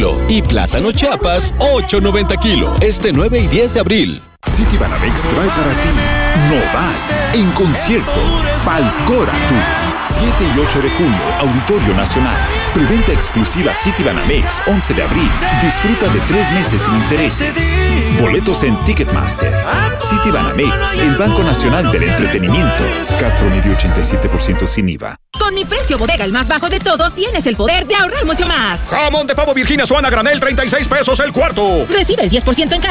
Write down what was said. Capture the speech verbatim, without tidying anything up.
kilo. Y plátano Chiapas, ocho noventa kilo. Este nueve y diez de abril. Citibanamex trae para ti Nodal en concierto Falcora Tour. siete y ocho de junio, Auditorio Nacional. Preventa exclusiva Citibanamex, once de abril. Disfruta de tres meses sin intereses. Boletos en Ticketmaster. Citibanamex, el Banco Nacional del Entretenimiento. CAT promedio ochenta y siete por ciento sin I V A. Con mi precio bodega, el más bajo de todos, tienes el poder de ahorrar mucho más. Jamón de pavo Virginia Suana granel, treinta y seis pesos el cuarto. Recibe el diez por ciento en